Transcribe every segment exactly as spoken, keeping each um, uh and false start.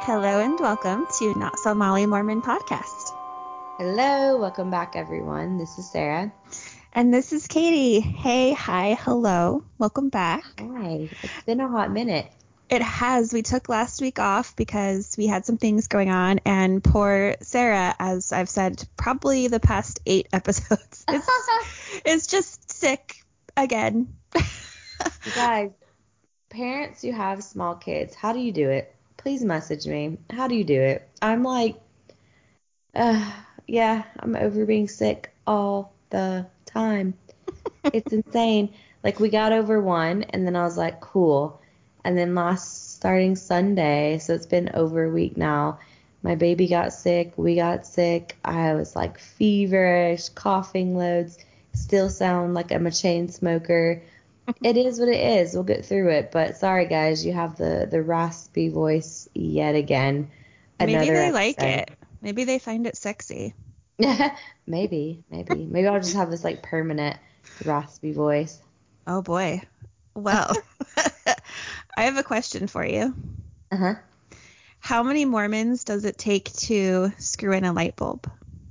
Hello and welcome to Not So Molly Mormon Podcast. Hello, welcome back everyone. This is Sarah. And this is Katie. Hey, hi, hello. Welcome back. Hi. It's been a hot minute. It has. We took last week off because we had some things going on, and poor Sarah, as I've said, probably the past eight episodes, is, is just sick again. You guys, parents who have small kids, how do you do it? Please message me. How do you do it? I'm like, uh, yeah, I'm over being sick all the time. It's insane. Like, we got over one, and then I was like, cool. And then last, starting Sunday, so it's been over a week now, my baby got sick, we got sick. I was like feverish, coughing loads, still sound like I'm a chain smoker. It is what it is. We'll get through it. But sorry, guys, you have the, the raspy voice yet again. Maybe Another they like episode. it. Maybe they find it sexy. maybe, maybe. Maybe I'll just have this like permanent raspy voice. Oh, boy. Well, I have a question for you. Uh-huh. How many Mormons does it take to screw in a light bulb?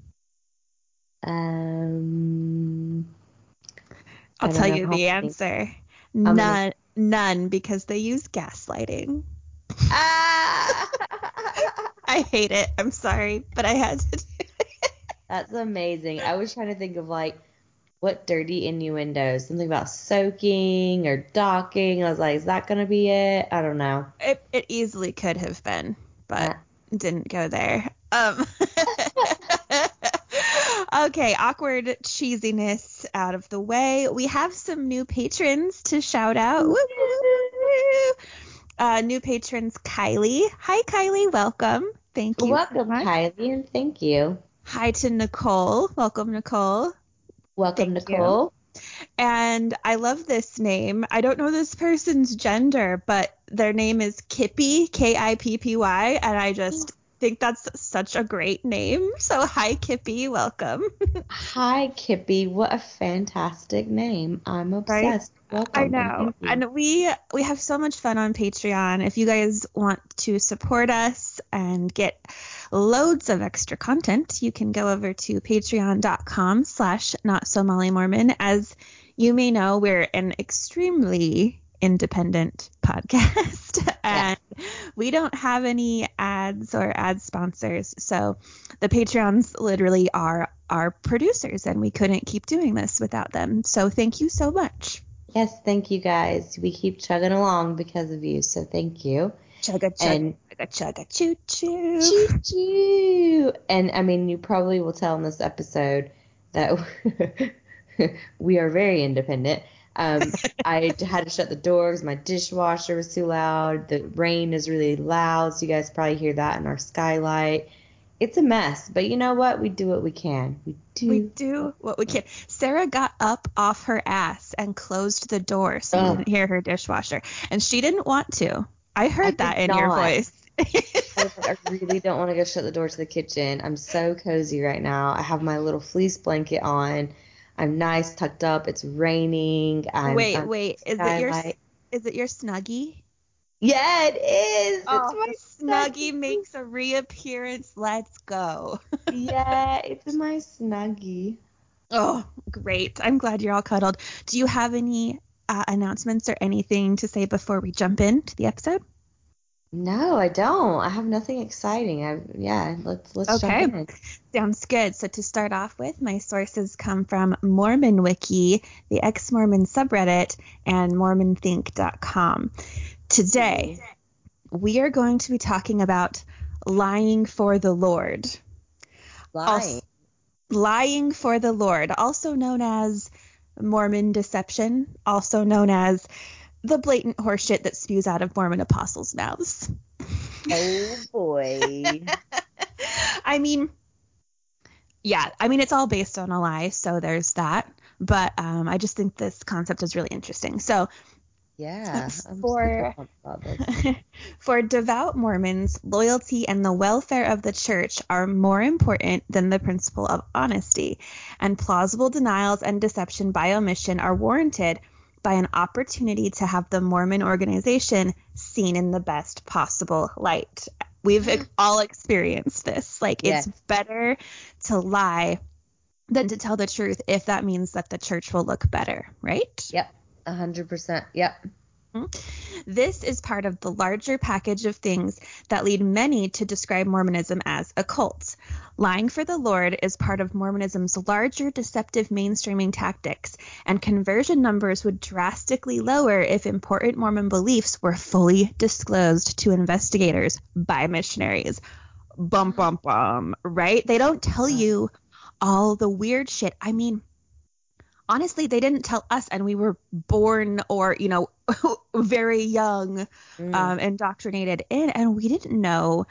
Um... I'll I don't tell know you how the many. answer. How many? None. None, because they use gaslighting. Ah! I hate it. I'm sorry, but I had to do it. That's amazing. I was trying to think of like what dirty innuendos, something about soaking or docking. I was like, is that gonna be it? I don't know. It, it easily could have been, but Uh, didn't go there. Um. Okay, awkward cheesiness out of the way. We have some new patrons to shout out. Woo, woo, woo. Uh, new patrons, Kylie. Hi, Kylie. Welcome. Thank you so Welcome, much. Kylie, and thank you. Hi to Nicole. Welcome, Nicole. Welcome, Thank you. Nicole. And I love this name. I don't know this person's gender, but their name is Kippy, K I P P Y, and I just think that's such a great name. So hi, Kippy. Welcome. Hi, Kippy. What a fantastic name. I'm Right? obsessed. Welcome. I and know. thank you. And we we have so much fun on Patreon. If you guys want to support us and get loads of extra content, you can go over to patreon.com slash not so Molly Mormon. As you may know, we're an extremely independent podcast and we don't have any ads or ad sponsors. So the Patreons literally are our producers, and we couldn't keep doing this without them. So thank you so much. Yes, thank you guys. We keep chugging along because of you, so thank you. Chugga chugga And chugga chugga choo choo. choo choo. And I mean, you probably will tell in this episode that we are very independent. Um, I had to shut the doors. My dishwasher was too loud. The rain is really loud, so you guys probably hear that in our skylight. It's a mess, but you know what? We do what we can. We do. We do what we can. Sarah got up off her ass and closed the door so you Ugh. didn't hear her dishwasher. And she didn't want to. I heard I that did in your not. voice. I was like, I really don't want to go shut the door to the kitchen. I'm so cozy right now. I have my little fleece blanket on. I'm nice, tucked up. It's raining. I'm Wait, under wait. the Is it your skylight. is it your Snuggie? Yeah, it is. It's Oh, my the Snuggie Snuggie. makes a reappearance. Let's go. Yeah, it's my Snuggie. Oh, great. I'm glad you're all cuddled. Do you have any uh, announcements or anything to say before we jump into the episode? No, I don't. I have nothing exciting. I yeah, let's let's Okay, jump in. sounds good. So to start off with, my sources come from Mormon Wiki, the ex-Mormon subreddit, and mormon think dot com. Today, we are going to be talking about lying for the Lord. Lying. Also, lying for the Lord, also known as Mormon deception, also known as the blatant horseshit that spews out of Mormon apostles' mouths. Oh boy. I mean, yeah, I mean, it's all based on a lie, so there's that. But um, I just think this concept is really interesting. So Yeah, I'm for super pumped about this. for devout Mormons, loyalty and the welfare of the church are more important than the principle of honesty, and plausible denials and deception by omission are warranted by an opportunity to have the Mormon organization seen in the best possible light. We've all experienced this. Like, Yes. it's better to lie than to tell the truth if that means that the church will look better, right? Yep. A hundred percent. Yep. This is part of the larger package of things that lead many to describe Mormonism as a cult. Lying for the Lord is part of Mormonism's larger deceptive mainstreaming tactics, and conversion numbers would drastically lower if important Mormon beliefs were fully disclosed to investigators by missionaries. Bum, bum, bum, right? They don't tell you all the weird shit. I mean, honestly, they didn't tell us, and we were born or, you know, very young, Mm. um, indoctrinated in, and we didn't know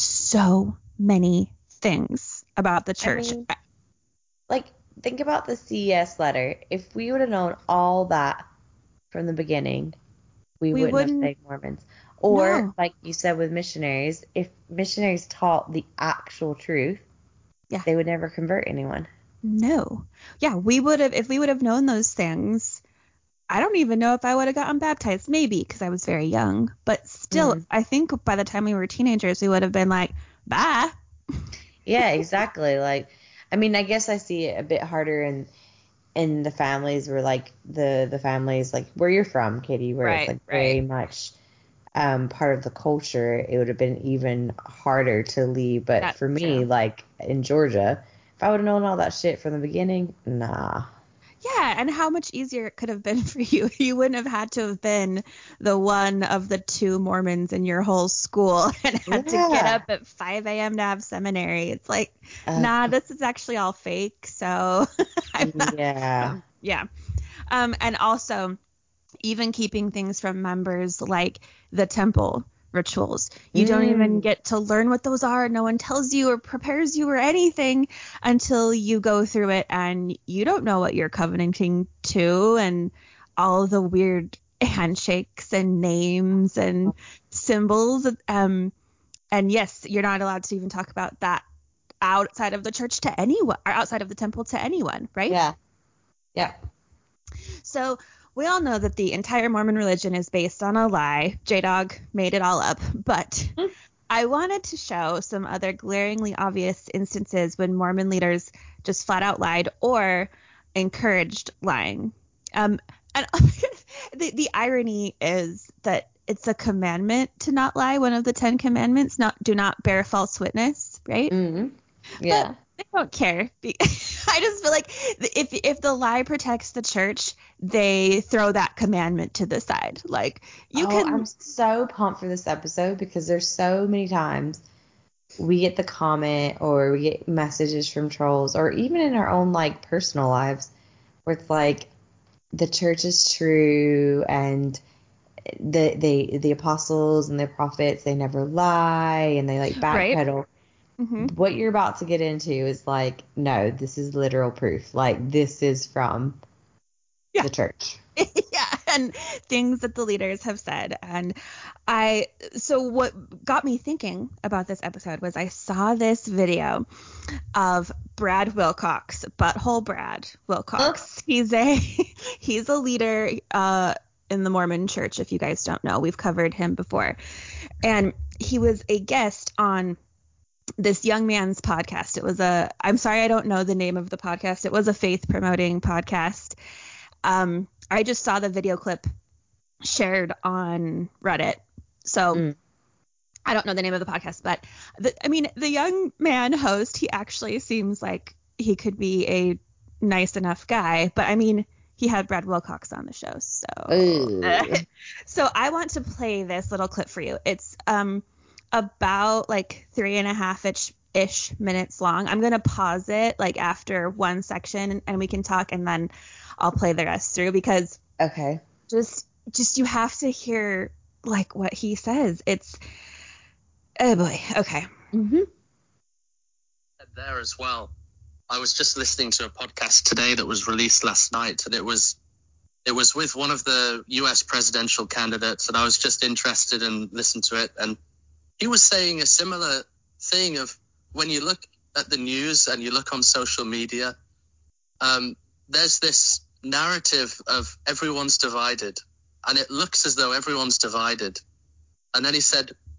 so many things about the church. I mean, like, think about the C E S letter. If we would have known all that from the beginning, we, We wouldn't, wouldn't- have stayed Mormons. Or, No. like you said with missionaries, if missionaries taught the actual truth, Yeah. they would never convert anyone. No. Yeah, we would have, if we would have known those things, I don't even know if I would have gotten baptized. Maybe, because I was very young. But still, Mhm. I think by the time we were teenagers, we would have been like, bye. Yeah, exactly. Like, I mean, I guess I see it a bit harder in in the families where, like, the the families, like, where you're from, Katie, where Right, it's, like, very right. much um, part of the culture. It would have been even harder to leave. But That's for me, true. like, in Georgia, if I would have known all that shit from the beginning, nah. Yeah, and how much easier it could have been for you. You wouldn't have had to have been the one of the two Mormons in your whole school and had to get Yeah. up at five a.m. to have seminary. It's like, Uh, nah, this is actually all fake. So, I'm not, Yeah. um, yeah. Um, and also, even keeping things from members like the temple rituals. You don't even Mm. get to learn what those are. No one tells you or prepares you or anything until you go through it, and you don't know what you're covenanting to, and all the weird handshakes and names and symbols. Um, and yes, you're not allowed to even talk about that outside of the church to anyone, or outside of the temple to anyone, right? Yeah. Yeah. So we all know that the entire Mormon religion is based on a lie. J-Dog made it all up. But Hmm. I wanted to show some other glaringly obvious instances when Mormon leaders just flat out lied or encouraged lying. Um, and the, the irony is that it's a commandment to not lie. One of the Ten Commandments, not do not bear false witness, right? Mm-hmm. Yeah. But they don't care. I just feel like if if the lie protects the church, they throw that commandment to the side. Like, you oh, can. I'm so pumped for this episode because there's so many times we get the comment or we get messages from trolls or even in our own, like, personal lives where it's like the church is true and the they the apostles and the prophets, they never lie, and they, like, Right. backpedal. hmm What you're about to get into is like, no, this is literal proof. Like, this is from Yeah. the church. yeah, and things that the leaders have said. And I, so what got me thinking about this episode was I saw this video of Brad Wilcox, Butthole Brad Wilcox. He's a he's a leader uh, in the Mormon Church. If you guys don't know, we've covered him before, and he was a guest on this young man's podcast. It was a, I'm sorry, I don't know the name of the podcast. It was a faith promoting podcast. Um, I just saw the video clip shared on Reddit. So Mm. I don't know the name of the podcast, but the, I mean, the young man host, he actually seems like he could be a nice enough guy, but I mean, he had Brad Wilcox on the show. So, Ooh. so I want to play this little clip for you. It's, um, about like three and a half ish, ish minutes long. I'm going to pause it like after one section and, and we can talk, and then I'll play the rest through because Okay. just, just you have to hear like what he says. It's, oh boy. Okay. Mm-hmm. There as well. I was just listening to a podcast today that was released last night, and it was it was with one of the U S presidential candidates, and I was just interested in listening to it, and he was saying a similar thing of when you look at the news and you look on social media, um, there's this narrative of everyone's divided, and it looks as though everyone's divided. And then he said,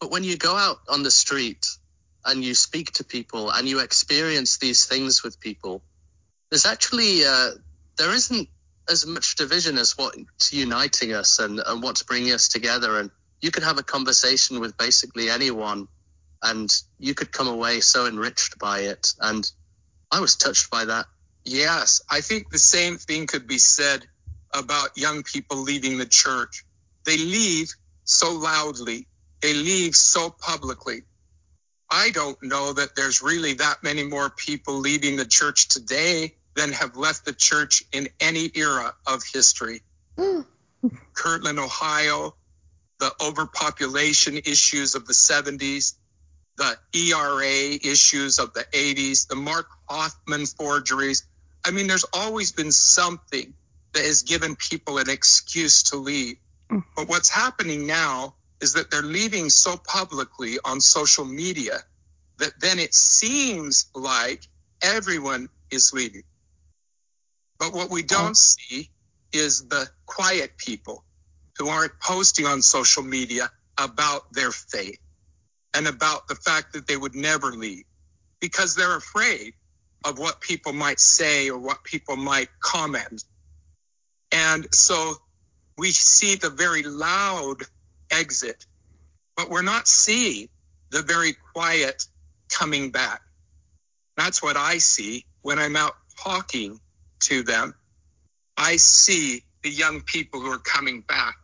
But when you go out on the street and you speak to people and you experience these things with people, there's actually, uh, there isn't as much division as what's uniting us and, and what's bringing us together. And you could have a conversation with basically anyone and you could come away so enriched by it. And I was touched by that. Yes, I think the same thing could be said about young people leaving the church. They leave so loudly. They leave so publicly. I don't know that there's really that many more people leaving the church today than have left the church in any era of history. Kirtland, Ohio, the overpopulation issues of the seventies, the E R A issues of the eighties, the Mark Hoffman forgeries. I mean, there's always been something that has given people an excuse to leave. Mm. But what's happening now is that they're leaving so publicly on social media that then it seems like everyone is leaving. But what we don't see is the quiet people who aren't posting on social media about their faith and about the fact that they would never leave because they're afraid of what people might say or what people might comment. And so we see the very loud exit, but we're not seeing the very quiet coming back. That's what I see when I'm out talking to them. I see the young people who are coming back.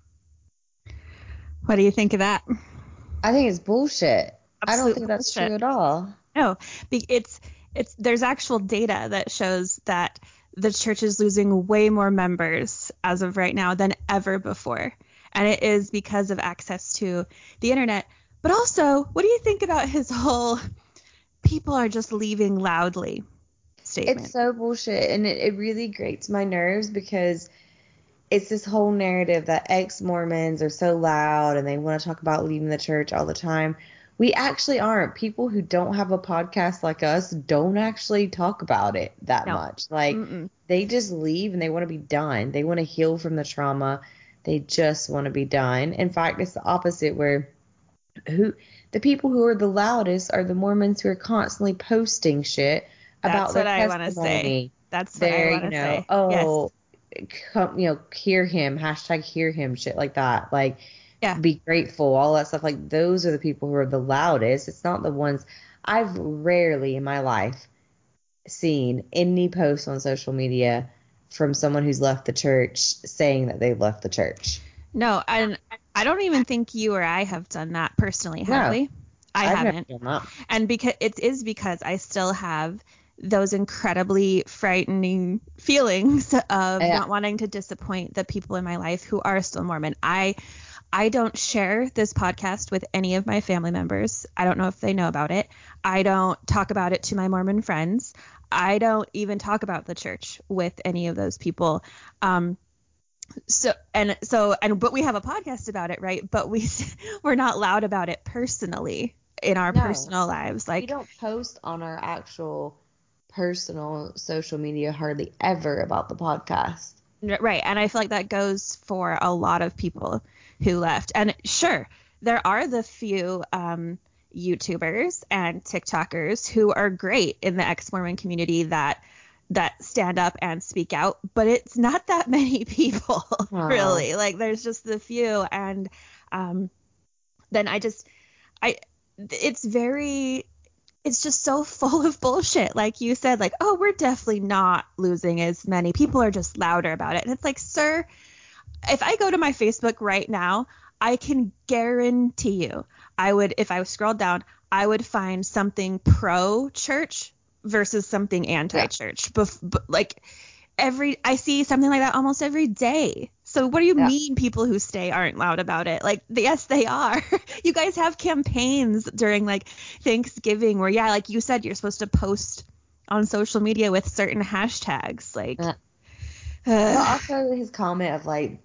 What do you think of that? I think it's bullshit. Absolute I don't think that's bullshit. true at all. No, it's it's there's actual data that shows that the church is losing way more members as of right now than ever before. And it is because of access to the internet. But also, what do you think about his whole people are just leaving loudly statement? It's so bullshit. And it, it really grates my nerves because it's this whole narrative that ex-Mormons are so loud and they want to talk about leaving the church all the time. We actually aren't. People who don't have a podcast like us don't actually talk about it that no. much. Like, Mm-mm. They just leave and they want to be done. They want to heal from the trauma. They just want to be done. In fact, it's the opposite, where who the people who are the loudest are the Mormons who are constantly posting shit about That's their what I want to testimony. say. That's what They're, I want to you know, say. oh, yes. come, you know, hear him, hashtag hear him, shit like that. Like, yeah. Be grateful, all that stuff. Like, those are the people who are the loudest. It's not the ones. I've rarely in my life seen any posts on social media from someone who's left the church saying that they've left the church. No, and I don't even think you or I have done that personally, have No, we? I I've haven't. never done that. And because it is because I still have those incredibly frightening feelings of Yeah. not wanting to disappoint the people in my life who are still Mormon. I I don't share this podcast with any of my family members. I don't know if they know about it. I don't talk about it to my Mormon friends. I don't even talk about the church with any of those people. Um, so and so and but we have a podcast about it, right? But we we're not loud about it personally in our No. personal lives. Like, We don't post on our actual personal social media hardly ever about the podcast. right. And I feel like that goes for a lot of people who left. And sure, there are the few um, YouTubers and TikTokers who are great in the ex-Mormon community that that stand up and speak out, but it's not that many people, Wow. really. Like, there's just the few. And um, then I just, I, it's very, it's just so full of bullshit. Like you said, like, oh, we're definitely not losing as many. People are just louder about it. And it's like, sir, if I go to my Facebook right now, I can guarantee you, I would, if I scrolled down, I would find something pro-church versus something anti-church. Yeah. Bef- b- like every, I see something like that almost every day. So what do you yeah. mean people who stay aren't loud about it? Like, yes, they are. You guys have campaigns during like Thanksgiving where, yeah, like you said, you're supposed to post on social media with certain hashtags. Like, yeah. uh, But also his comment of like,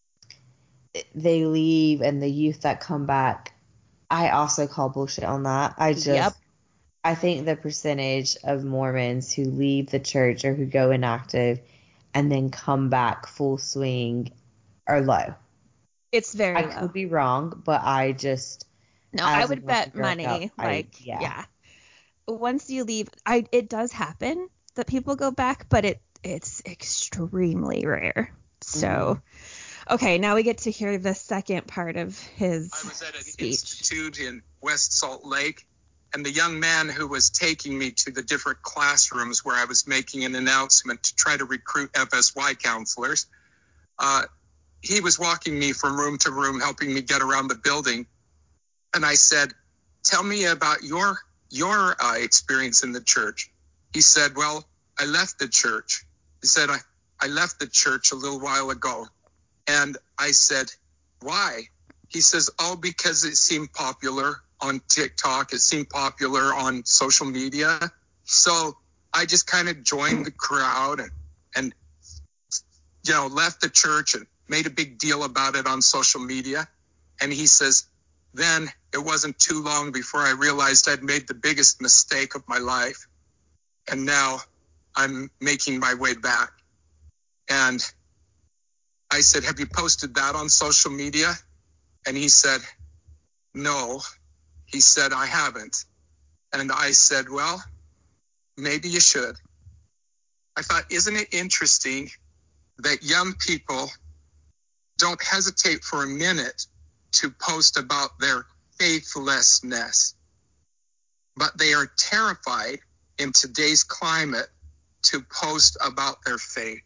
they leave and the youth that come back, I also call bullshit on that. I just, yep. I think the percentage of Mormons who leave the church or who go inactive and then come back full swing are low. It's very I low. could be wrong, but I just, No, As I a would bet Girl Scout, money. I- Like, yeah. yeah. Once you leave, I it does happen that people go back, but it it's extremely rare. So, Mm-hmm. okay, now we get to hear the second part of his I was at an speech. institute in West Salt Lake, and the young man who was taking me to the different classrooms where I was making an announcement to try to recruit F S Y counselors, uh, he was walking me from room to room, helping me get around the building. And I said, tell me about your your uh, experience in the church. He said, well, I left the church. He said, I, I left the church a little while ago. And I said, why? He says, oh, because it seemed popular on TikTok. It seemed popular on social media. So I just kind of joined the crowd and, and, you know, left the church and made a big deal about it on social media. And he says, then it wasn't too long before I realized I'd made the biggest mistake of my life. And now I'm making my way back. And I said, have you posted that on social media? And he said, no. He said, I haven't. And I said, well, maybe you should. I thought, isn't it interesting that young people don't hesitate for a minute to post about their faithlessness, but they are terrified in today's climate to post about their faith.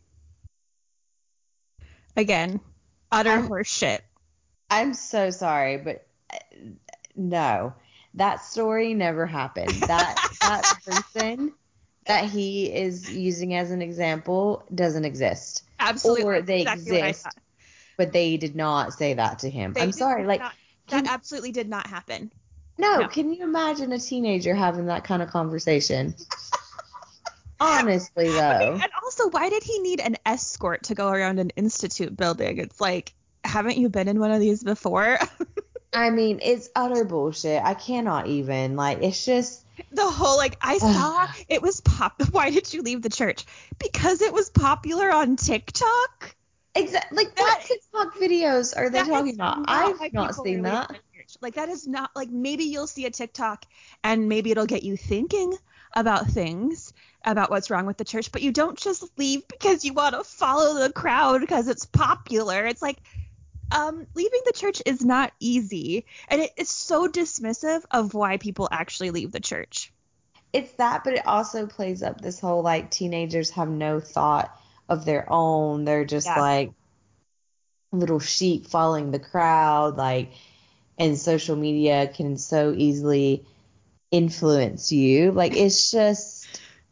Again, utter I'm- horseshit. I'm so sorry, but uh, no, that story never happened. That that person that he is using as an example doesn't exist. Absolutely. Or they exactly what I exist, thought. but they did not say that to him. They I'm did sorry. Like, not- can- that absolutely did not happen. no, no. can you imagine a teenager having that kind of conversation? Honestly, though. And also, why did he need an escort to go around an institute building? It's like, haven't you been in one of these before? I mean, it's utter bullshit. I cannot even. Like, it's just. The whole, like, I saw it was pop. Why did you leave the church? Because it was popular on TikTok? Exactly. Like, That- what TikTok videos are they That talking is about? not I've why not people seen are that. leaving the church. Like, that is not, like, maybe you'll see a TikTok and maybe it'll get you thinking about things, about what's wrong with the church, but you don't just leave because you want to follow the crowd because it's popular. It's like, um, leaving the church is not easy. And it is so dismissive of why people actually leave the church. It's that, but it also plays up this whole, like, teenagers have no thought of their own. They're just, Yeah. like, little sheep following the crowd, like, and social media can so easily influence you. Like, it's just,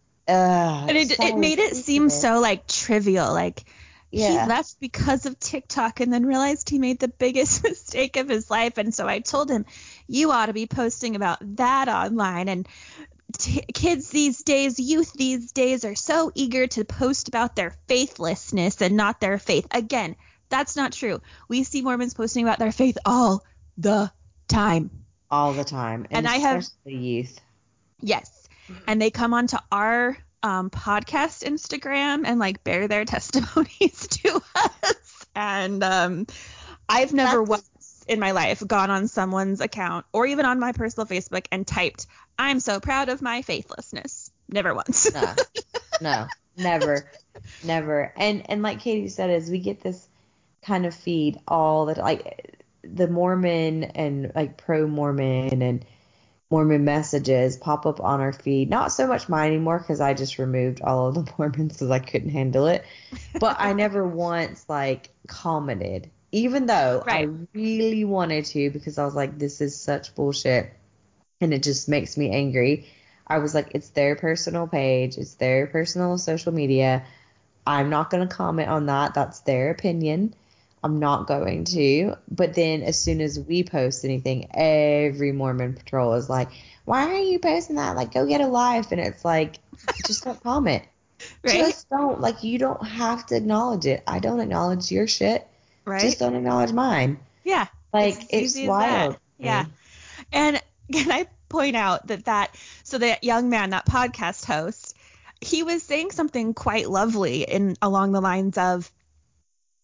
uh, And it, so it made it seem stupid. so, like, trivial. Like, Yeah. he left because of TikTok and then realized he made the biggest mistake of his life. And so I told him, you ought to be posting about that online. And t- kids these days, youth these days are so eager to post about their faithlessness and not their faith. Again, that's not true. We see Mormons posting about their faith all the time. All the time. And, And I have- especially youth. Yes. And they come onto our um, podcast Instagram and like bear their testimonies to us. And um, I've never That's- once in my life gone on someone's account or even on my personal Facebook and typed, I'm so proud of my faithlessness. Never once. No, no, never, never. And and like Katie said, is we get this kind of feed all that, like the Mormon and like pro Mormon and Mormon messages pop up on our feed. Not so much mine anymore because I just removed all of the Mormons because I couldn't handle it. But I never once like commented, even though Right. I really wanted to, because I was like, this is such bullshit, and it just makes me angry. I was like, it's their personal page, it's their personal social media. I'm not going to comment on that. That's their opinion. I'm not going to. But then as soon as we post anything, every Mormon patrol is like, why are you posting that? Like, go get a life. And it's like, just don't comment. Right? Just don't. Like, you don't have to acknowledge it. I don't acknowledge your shit. Right? Just don't acknowledge mine. Yeah. Like, as it's, easy as wild. that. Yeah. And can I point out that that, so that young man, that podcast host, he was saying something quite lovely in along the lines of,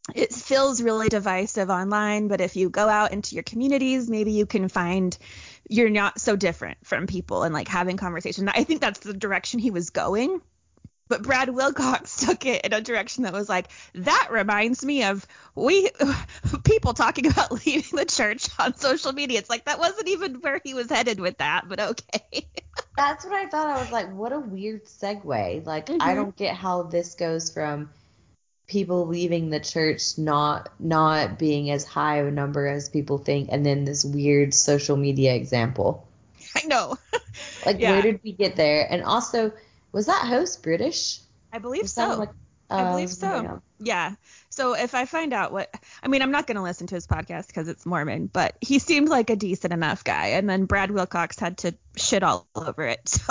it feels really divisive online, but if you go out into your communities, maybe you can find you're not so different from people and like having conversation. I think that's the direction he was going. But Brad Wilcox took it in a direction that was like, that reminds me of we people talking about leaving the church on social media. It's like that wasn't even where he was headed with that, but okay. That's what I thought. I was like, what a weird segue. Like, Mm-hmm. I don't get how this goes from people leaving the church not not being as high of a number as people think, and then this weird social media example. I know. Like, Yeah. where did we get there? And also, was that host British? I believe It so. sounded like- I uh, believe so. Yeah. So if I find out what, I mean, I'm not going to listen to his podcast because it's Mormon, but he seemed like a decent enough guy. And then Brad Wilcox had to shit all over it. So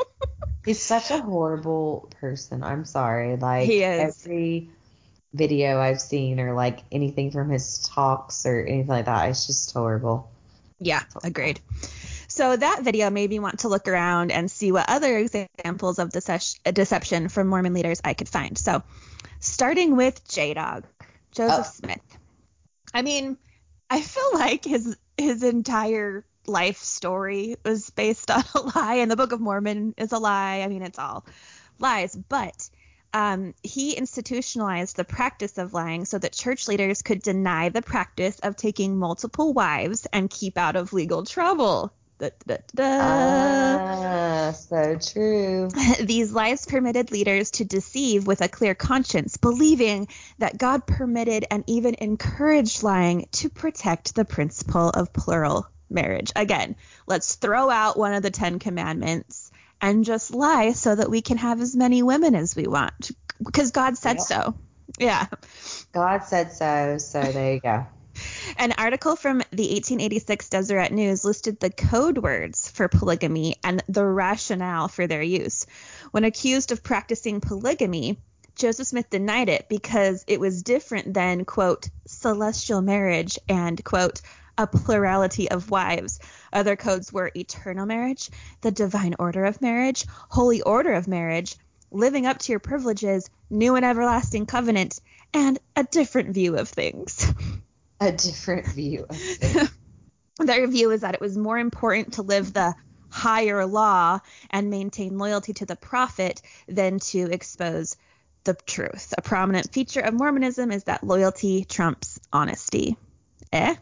He's such a horrible person. I'm sorry. Like, he is. every video I've seen or like anything from his talks or anything like that, it's just horrible. Yeah, agreed. So that video made me want to look around and see what other examples of dece- deception from Mormon leaders I could find. So starting with J-Dog, Joseph Oh. Smith. I mean, I feel like his his entire life story was based on a lie, and the Book of Mormon is a lie. I mean, it's all lies, but um, he institutionalized the practice of lying so that church leaders could deny the practice of taking multiple wives and keep out of legal trouble. Da, da, da, da. Ah, so true. These lies permitted leaders to deceive with a clear conscience, believing that God permitted and even encouraged lying to protect the principle of plural marriage. Again, let's throw out one of the Ten Commandments and just lie so that we can have as many women as we want, because God said Yep. so. Yeah. God said so, so there you go. An article from the eighteen eighty-six Deseret News listed the code words for polygamy and the rationale for their use. When accused of practicing polygamy, Joseph Smith denied it because it was different than, quote, celestial marriage and, quote, a plurality of wives. Other codes were eternal marriage, the divine order of marriage, holy order of marriage, living up to your privileges, new and everlasting covenant, and a different view of things. A different view of things. Their view is that it was more important to live the higher law and maintain loyalty to the prophet than to expose the truth. A prominent feature of Mormonism is that loyalty trumps honesty. Eh?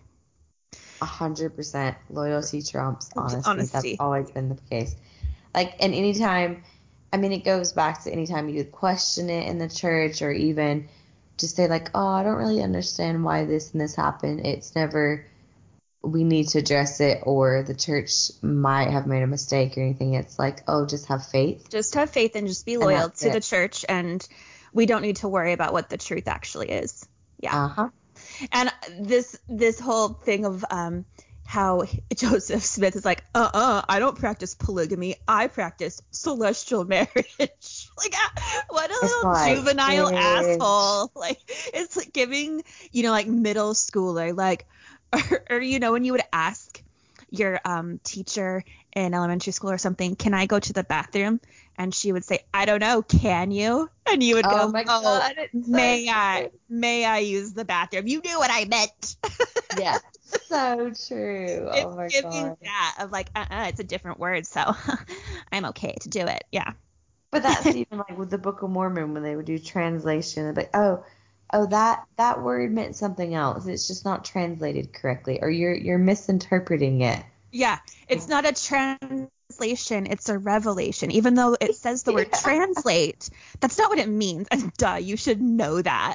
A hundred percent loyalty trumps honesty. Honesty. That's always been the case. Like, and anytime, I mean, it goes back to anytime you question it in the church or even just say like, oh, I don't really understand why this and this happened. It's never, we need to address it or the church might have made a mistake or anything. It's like, oh, just have faith. Just have faith and just be And loyal that's to it. the church, and we don't need to worry about what the truth actually is. Yeah. Uh-huh. And this this whole thing of um how Joseph Smith is like, uh-uh, I don't practice polygamy. I practice celestial marriage. Like, ah, what a It's little like, juvenile bitch. asshole. Like, it's like giving, you know, like middle schooler, like, or, or you know, when you would ask your um teacher in elementary school or something, can I go to the bathroom? And she would say, I don't know, can you? And you would Oh go, my oh, God, it's so may I, true. may I use the bathroom? You knew what I meant. Yeah. So true. It's Oh my giving God. that of like, uh-uh, it's a different word, so I'm okay to do it. Yeah. But that's even like with the Book of Mormon when they would do translation. They'd be like, oh, oh, that that word meant something else. It's just not translated correctly, or you're you're misinterpreting it. Yeah. It's not a translation, it's a revelation. Even though it says the word Yeah. translate, that's not what it means. And duh, you should know that.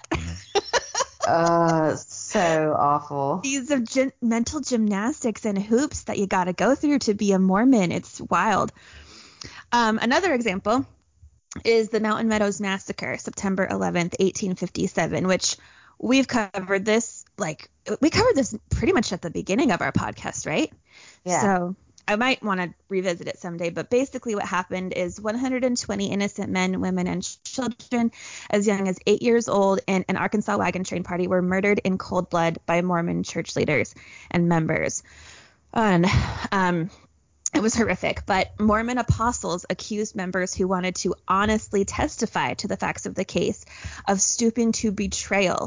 Uh, so awful. These are gym- mental gymnastics and hoops that you got to go through to be a Mormon. It's wild. Um, another example is the Mountain Meadows Massacre, September eleventh, eighteen fifty-seven, which we've covered this, like, we covered this pretty much at the beginning of our podcast, right? Yeah. So I might want to revisit it someday, but basically what happened is one hundred twenty innocent men, women, and children as young as eight years old in an Arkansas wagon train party were murdered in cold blood by Mormon church leaders and members. And um, it was horrific, but Mormon apostles accused members who wanted to honestly testify to the facts of the case of stooping to betrayal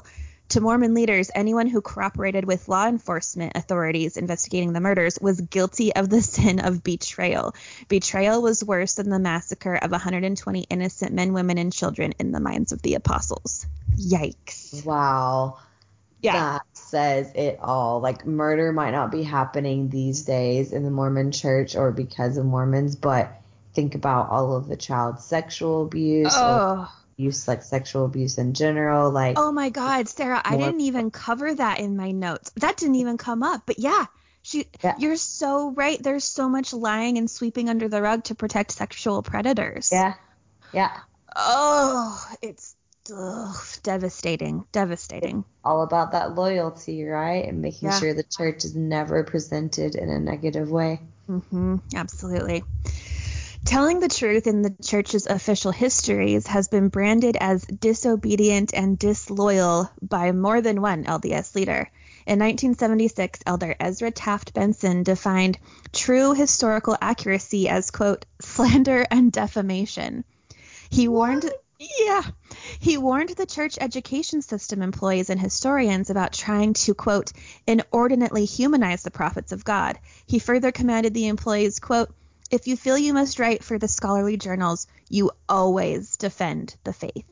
To Mormon leaders, anyone who cooperated with law enforcement authorities investigating the murders was guilty of the sin of betrayal. Betrayal was worse than the massacre of one hundred twenty innocent men, women, and children in the minds of the apostles. Yikes. Wow. Yeah. That says it all. Like, murder might not be happening these days in the Mormon church or because of Mormons, but think about all of the child sexual abuse Oh. or abuse, like sexual abuse in general. Like, Oh my God, Sarah, I didn't even cover that in my notes. That didn't even come up. But yeah, she, Yeah. you're so right. There's so much lying and sweeping under the rug to protect sexual predators. yeah, yeah. Oh, it's ugh, devastating, devastating. All about that loyalty, right? And making Yeah. sure the church is never presented in a negative way. Mm-hmm, absolutely. Telling the truth in the church's official histories has been branded as disobedient and disloyal by more than one L D S leader. In nineteen seventy-six, Elder Ezra Taft Benson defined true historical accuracy as, quote, slander and defamation. He warned, yeah, he warned the church education system employees and historians about trying to, quote, inordinately humanize the prophets of God. He further commanded the employees, quote, if you feel you must write for the scholarly journals, you always defend the faith.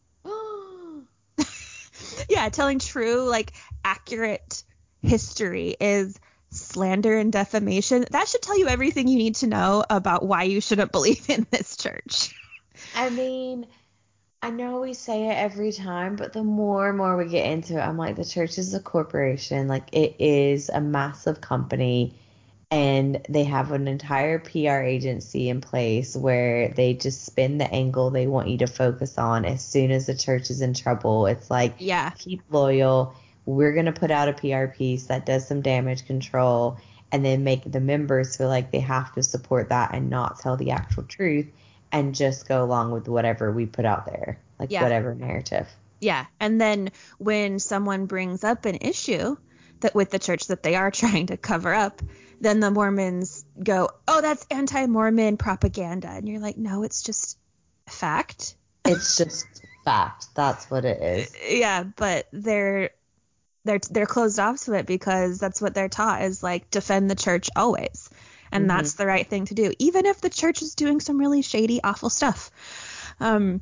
Yeah, telling true, like, accurate history is slander and defamation. That should tell you everything you need to know about why you shouldn't believe in this church. I mean, I know we say it every time, but the more and more we get into it, I'm like, the church is a corporation. Like, it is a massive company. And they have an entire P R agency in place where they just spin the angle they want you to focus on. As soon as the church is in trouble, it's like, Yeah. keep loyal. We're going to put out a P R piece that does some damage control and then make the members feel like they have to support that and not tell the actual truth and just go along with whatever we put out there, like Yeah. whatever narrative. Yeah. And then when someone brings up an issue that with the church that they are trying to cover up, then the Mormons go, oh, that's anti-Mormon propaganda. And you're like, no, it's just fact. It's just fact. That's what it is. Yeah, but they're they're they're closed off to it because that's what they're taught is like defend the church always. And Mm-hmm. that's the right thing to do, even if the church is doing some really shady, awful stuff. Um,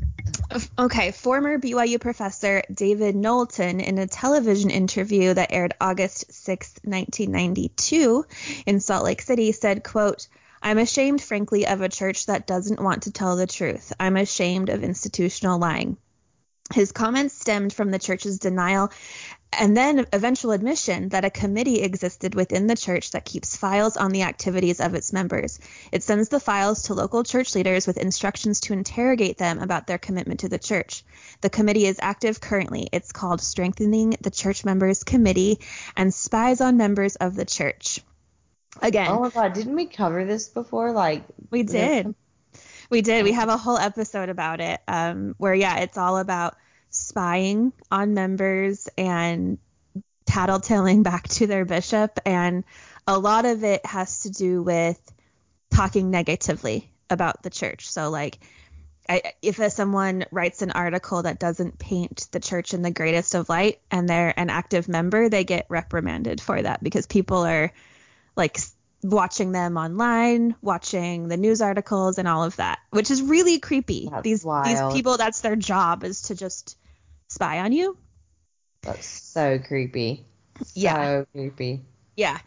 okay, former B Y U professor David Knowlton, in a television interview that aired August sixth, nineteen ninety-two in Salt Lake City, said, quote, I'm ashamed, frankly, of a church that doesn't want to tell the truth. I'm ashamed of institutional lying. His comments stemmed from the church's denial and then eventual admission that a committee existed within the church that keeps files on the activities of its members. It sends the files to local church leaders with instructions to interrogate them about their commitment to the church. The committee is active currently. It's called Strengthening the Church Members Committee and spies on members of the church. Again. Oh my God, didn't we cover this before? Like, we did. We did. We have a whole episode about it um, where, yeah, it's all about spying on members and tattletelling back to their bishop. And a lot of it has to do with talking negatively about the church. So, like, I, if someone writes an article that doesn't paint the church in the greatest of light and they're an active member, they get reprimanded for that because people are, like, watching them online, watching the news articles and all of that, which is really creepy. That's these wild. these people, that's their job, is to just spy on you. That's so creepy. So Yeah. creepy. Yeah.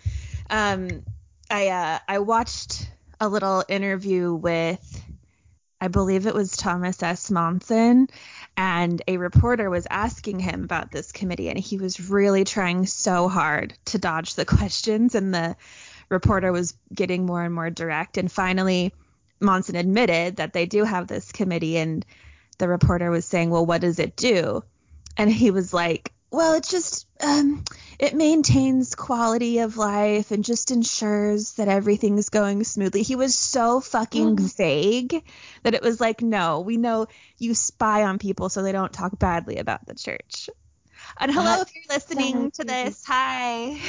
Um, I uh, I watched a little interview with, I believe it was Thomas S. Monson, and a reporter was asking him about this committee, and he was really trying so hard to dodge the questions, and the reporter was getting more and more direct. And finally, Monson admitted that they do have this committee, and the reporter was saying, well, what does it do? And he was like, well, it just, um, it maintains quality of life and just ensures that everything's going smoothly. He was so fucking Mm. vague that it was like, no, we know you spy on people so they don't talk badly about the church. And hello, That's if you're listening so to this, hi.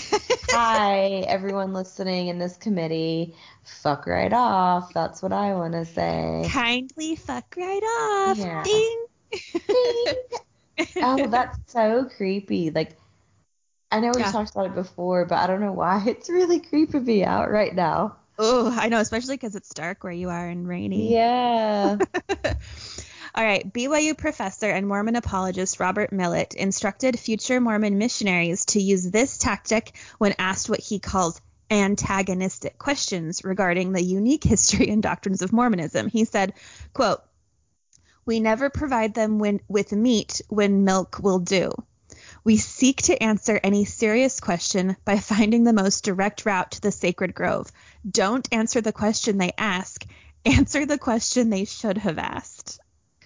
Hi, everyone listening in this committee. Fuck right off. That's what I want to say. Kindly fuck right off. Yeah. Ding. Ding. Oh, that's so creepy. Like, I know we've Yeah. talked about it before, but I don't know why it's really creeping me out right now. Oh, I know, especially because it's dark where you are and rainy. Yeah. All right. B Y U professor and Mormon apologist Robert Millett instructed future Mormon missionaries to use this tactic when asked what he calls antagonistic questions regarding the unique history and doctrines of Mormonism. He said, quote, "We never provide them when, with meat when milk will do. We seek to answer any serious question by finding the most direct route to the sacred grove. Don't answer the question they ask. Answer the question they should have asked."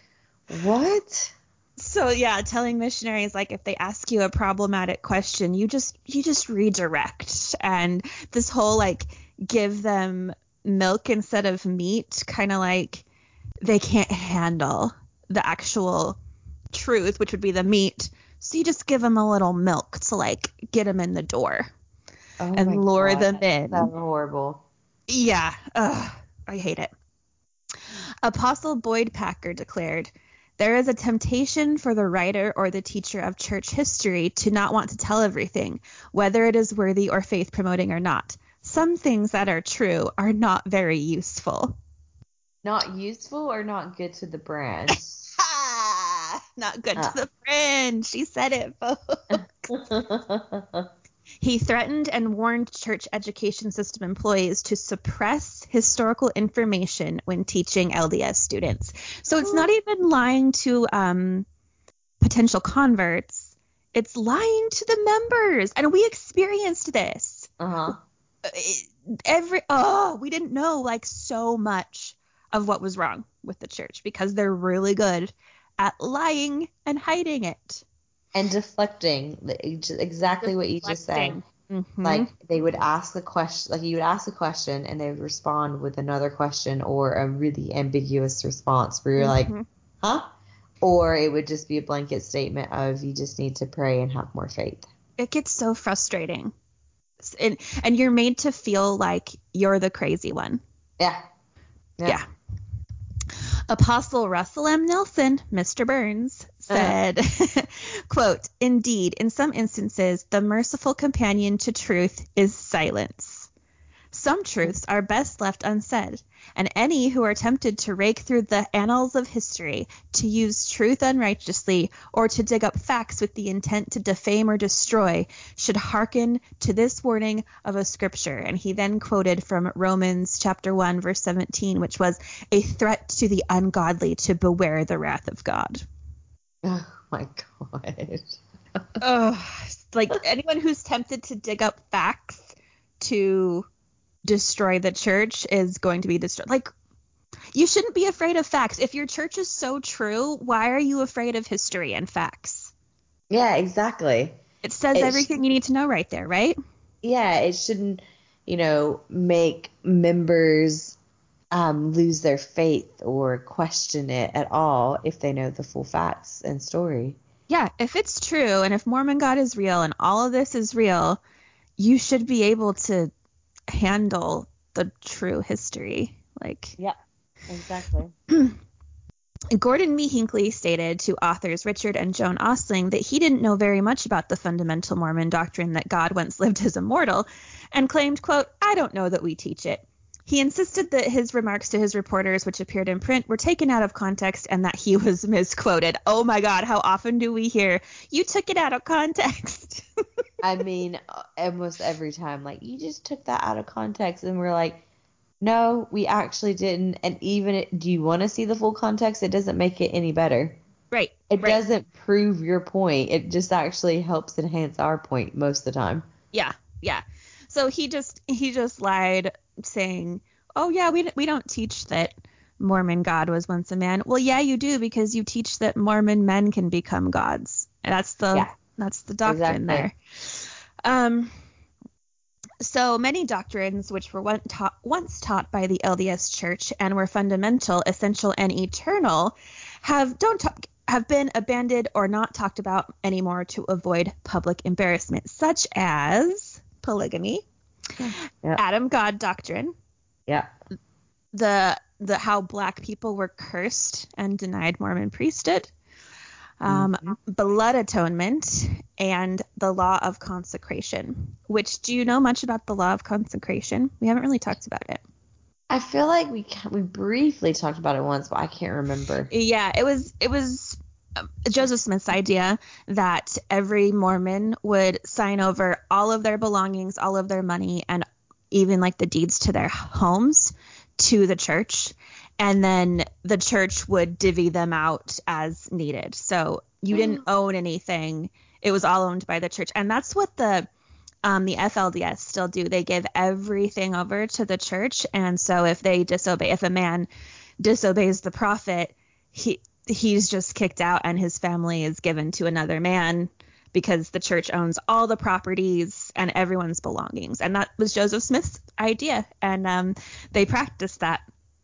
What? So yeah, telling missionaries, like, if they ask you a problematic question, you just you just redirect. And this whole like give them milk instead of meat, kind of like they can't handle the actual truth, which would be the meat. So you just give them a little milk to like get them in the door Oh and my lure God, them that's in. so horrible. Yeah, ugh, I hate it. Apostle Boyd Packer declared, "There is a temptation for the writer or the teacher of church history to not want to tell everything, whether it is worthy or faith promoting or not. Some things that are true are not very useful." Not useful or not good to the brand? Ah, not good Ah. to the friend. She said it, folks. He threatened and warned church education system employees to suppress historical information when teaching L D S students. So it's not even lying to um, potential converts. It's lying to the members. And we experienced this. Uh-huh. Every oh, we didn't know like so much of what was wrong with the church because they're really good at lying and hiding it. And deflecting, exactly what you just said. Mm-hmm. Like, they would ask the question, like you would ask the question and they would respond with another question or a really ambiguous response where you're Mm-hmm. like, huh? Or it would just be a blanket statement of you just need to pray and have more faith. It gets so frustrating. And, and you're made to feel like you're the crazy one. Yeah. Yeah. yeah. Apostle Russell M. Nelson, Mister Burns, said, uh-huh. quote, "Indeed, in some instances, the merciful companion to truth is silence. Some truths are best left unsaid, and any who are tempted to rake through the annals of history, to use truth unrighteously, or to dig up facts with the intent to defame or destroy, should hearken to this warning of a scripture." And he then quoted from Romans chapter one, verse seventeen, which was a threat to the ungodly to beware the wrath of God. Oh my God. Oh, like anyone who's tempted to dig up facts to destroy the church is going to be destroyed. Like, you shouldn't be afraid of facts. If your church is so true, why are you afraid of history and facts? Yeah, exactly. It says it everything sh- you need to know right there, right? Yeah, it shouldn't, you know, make members um, lose their faith or question it at all if they know the full facts and story. Yeah, if it's true and if Mormon God is real and all of this is real, you should be able to handle the true history. Like, yeah, exactly. Gordon B. Hinckley stated to authors Richard and Joan Ostling that he didn't know very much about the fundamental Mormon doctrine that God once lived as a mortal, and claimed, quote, "I don't know that we teach it." He insisted that his remarks to his reporters, which appeared in print, were taken out of context and that he was misquoted. Oh my God, how often do we hear, "You took it out of context"? I mean, almost every time, like, you just took that out of context, and we're like, no, we actually didn't. And even, it, do you want to see the full context? It doesn't make it any better. Right. It right. doesn't prove your point. It just actually helps enhance our point most of the time. Yeah, yeah. So he just he just lied, saying, "Oh yeah, we we don't teach that Mormon God was once a man." Well, yeah, you do, because you teach that Mormon men can become gods. And that's the yeah. that's the doctrine exactly. there. Um. So many doctrines which were once taught, once taught by the L D S Church and were fundamental, essential, and eternal have don't talk, have been abandoned or not talked about anymore to avoid public embarrassment, such as polygamy, yep. Adam God doctrine, yeah, the the how black people were cursed and denied Mormon priesthood, um, Mhm. blood atonement, and the law of consecration. Which, do you know much about the law of consecration? We haven't really talked about it. I feel like we ca- we briefly talked about it once, but I can't remember. Yeah, it was it was um, Joseph Smith's idea that every Mormon would sign over all of their belongings, all of their money, and even like the deeds to their homes to the church, and then the church would divvy them out as needed. So you didn't own anything. It was all owned by the church. And that's what the um, the F L D S still do. They give everything over to the church. And so if they disobey, if a man disobeys the prophet, he he's just kicked out and his family is given to another man because the church owns all the properties and everyone's belongings. And that was Joseph Smith's idea. And um, they practiced that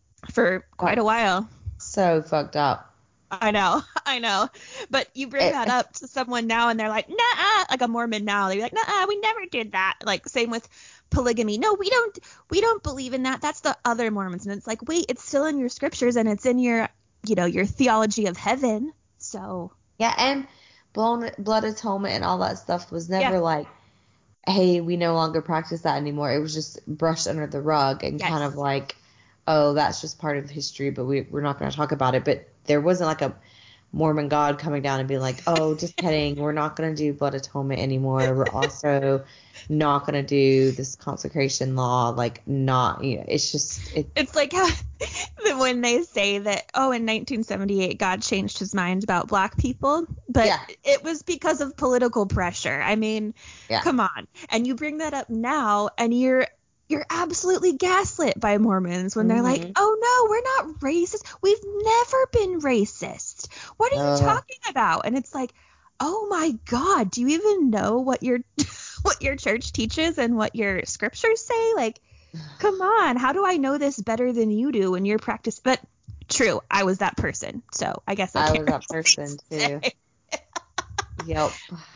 for quite a while. So fucked up. I know, I know. But you bring It- that up to someone now and they're like, nah, like a Mormon now. They're like, nah, we never did that. Like same with polygamy. No, we don't, we don't believe in that. That's the other Mormons. And it's like, wait, it's still in your scriptures and it's in your, you know, your theology of heaven. So. Yeah, and blown, blood atonement and all that stuff was never Yeah. like, hey, we no longer practice that anymore. It was just brushed under the rug and Yes. kind of like, oh, that's just part of history, but we, we're not going to talk about it. But there wasn't like a Mormon God coming down and being like, oh, just kidding, we're not going to do blood atonement anymore. We're also not going to do this consecration law. Like, not, you know, it's just, it, It's like how when they say that, oh, in nineteen seventy-eight, God changed his mind about black people, but Yeah. it was because of political pressure. I mean, Yeah. come on. And you bring that up now and you're you're absolutely gaslit by Mormons when they're like, Mhm. oh, no, we're not racist. We've never been racist. What are you Uh. talking about? And it's like, oh, my God, do you even know what your what your church teaches and what your scriptures say? Like, come on, how do I know this better than you do when you're practicing? But true, I was that person, so I guess I, I can't was that really person too. say. Yep.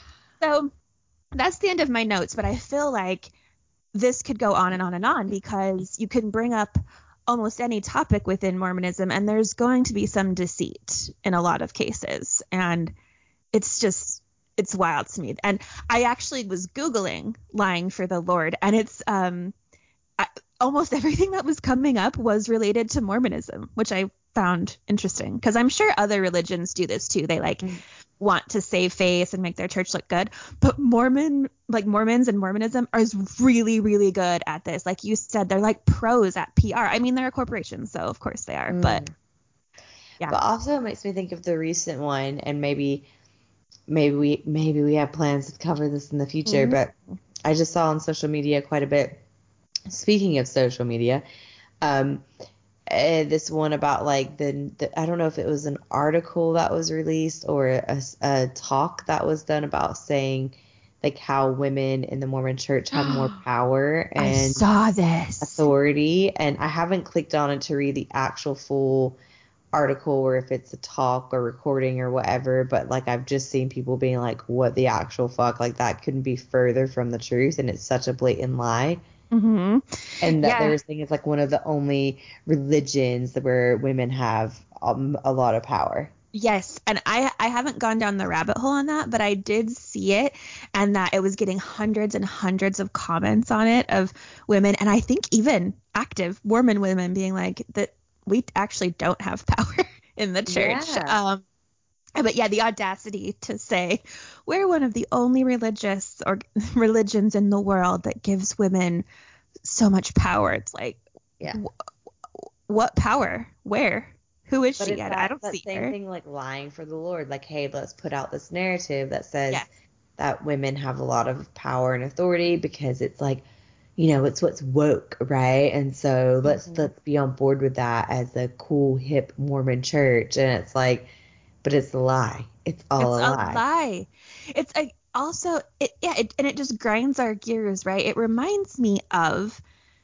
So that's the end of my notes, but I feel like this could go on and on and on because you can bring up almost any topic within Mormonism and there's going to be some deceit in a lot of cases. And it's just, it's wild to me. And I actually was Googling lying for the Lord, and it's um I, almost everything that was coming up was related to Mormonism, which I found interesting because I'm sure other religions do this too. They like Mm. want to save face and make their church look good. But Mormon, like Mormons and Mormonism are really, really good at this. Like you said, they're like pros at P R. I mean, they're a corporation, so of course they are. Mm. But yeah. But also it makes me think of the recent one, and maybe maybe we maybe we have plans to cover this in the future, Mhm. but I just saw on social media quite a bit. Speaking of social media, um, uh, this one about like the, the I don't know if it was an article that was released or a, a talk that was done about saying like how women in the Mormon church have more power I and saw this. authority, and I haven't clicked on it to read the actual full article or if it's a talk or recording or whatever, but like I've just seen people being like, what the actual fuck, like that couldn't be further from the truth, and it's such a blatant lie. Mm-hmm. And that Yeah. they were saying it's like one of the only religions where women have um, a lot of power. Yes, and I I haven't gone down the rabbit hole on that, but I did see it, and that it was getting hundreds and hundreds of comments on it of women, and I think even active Mormon women being like that we actually don't have power in the church. Yeah. Um, but yeah, the audacity to say we're one of the only religious or religions in the world that gives women so much power. It's like, Yeah. wh- what power? Where? Who is But she? it's I, that, I don't that see same her. thing like lying for the Lord. Like, hey, let's put out this narrative that says Yes. that women have a lot of power and authority because it's like, you know, it's what's woke, right? And so let's Mhm. let's be on board with that as a cool hip Mormon church. And it's like, but it's a lie. It's all It's a a lie. lie. It's a, also it yeah it, and it just grinds our gears, right? It reminds me of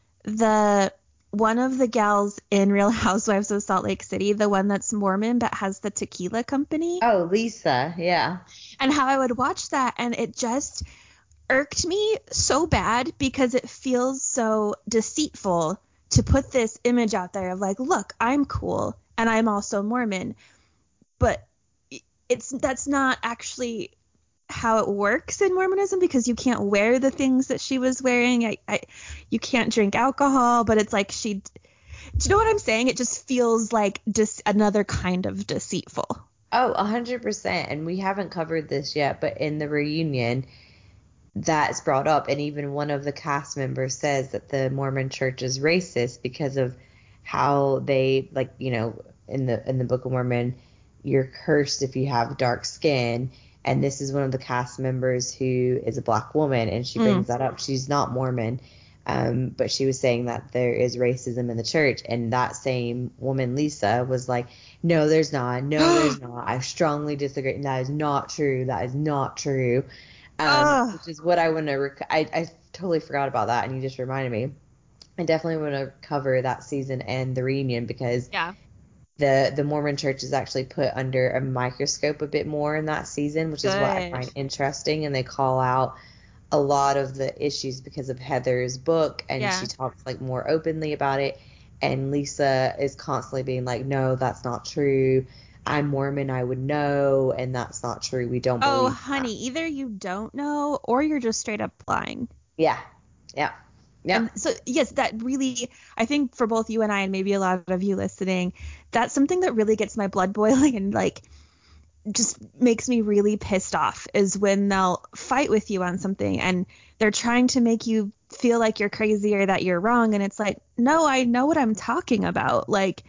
the one of the gals in Real Housewives of Salt Lake City, the one that's Mormon but has the tequila company, Oh, Lisa, yeah. and how I would watch that and it just irked me so bad because it feels so deceitful to put this image out there of like, look, I'm cool and I'm also Mormon, but it's that's not actually how it works in Mormonism, because you can't wear the things that she was wearing. I, I you can't drink alcohol, but it's like she. Do you know what I'm saying? It just feels like just another kind of deceitful. Oh, a hundred percent. And we haven't covered this yet, but in the reunion, that's brought up, and even one of the cast members says that the Mormon Church is racist because of how they, like, you know, in the in the Book of Mormon, you're cursed if you have dark skin. And this is one of the cast members who is a black woman, and she brings mm. that up. She's not Mormon, um, but she was saying that there is racism in the church. And that same woman, Lisa, was like, no, there's not. No, there's not. I strongly disagree. And that is not true. That is not true. Um, which is what I want to. Rec- I I totally forgot about that, and you just reminded me. I definitely want to cover that season and the reunion, because yeah. the the Mormon Church is actually put under a microscope a bit more in that season, which Good. Is what I find interesting. And they call out a lot of the issues because of Heather's book, and yeah. she talks like more openly about it. And Lisa is constantly being like, no, that's not true. I'm Mormon, I would know, and that's not true. We don't believe Oh, honey, that. Either you don't know or you're just straight up lying. Yeah. Yeah. Yeah. And so, yes, that really, I think for both you and I, and maybe a lot of you listening, that's something that really gets my blood boiling and, like, just makes me really pissed off, is when they'll fight with you on something and they're trying to make you feel like you're crazy or that you're wrong. And it's like, no, I know what I'm talking about. Like,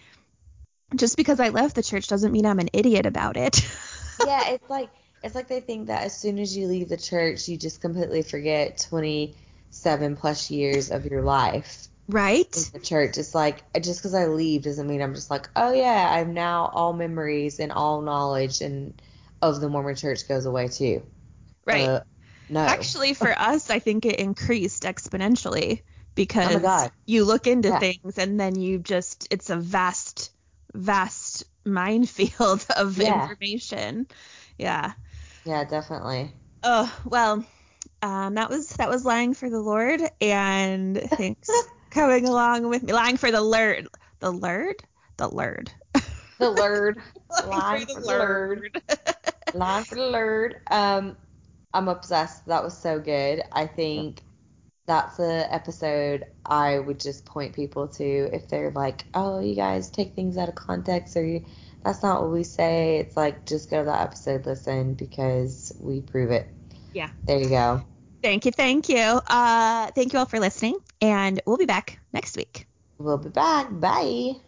just because I left the church doesn't mean I'm an idiot about it. Yeah, it's like it's like they think that as soon as you leave the church, you just completely forget twenty-seven plus years of your life. Right. In the church. It's like, just because I leave doesn't mean I'm just like, oh yeah, I'm now all memories and all knowledge and of the Mormon church goes away too. Right. Uh, no. Actually, for us, I think it increased exponentially, because oh my God. you look into yeah. things and then you just, it's a vast, vast minefield of yeah. information. Yeah. Yeah, definitely. Oh, well, um, that was, that was Lying for the Lord, and thanks coming along with me. Lying for the Lord. The Lord? The Lord. The Lord. Lying for the Lord. Lying for the Lord. Um, I'm obsessed. That was so good. I think that's an episode I would just point people to if they're like, oh, you guys take things out of context, or you, that's not what we say. It's like, just go to that episode, listen, because we prove it. Yeah. There you go. Thank you. Thank you. Uh, thank you all for listening, and we'll be back next week. We'll be back. Bye.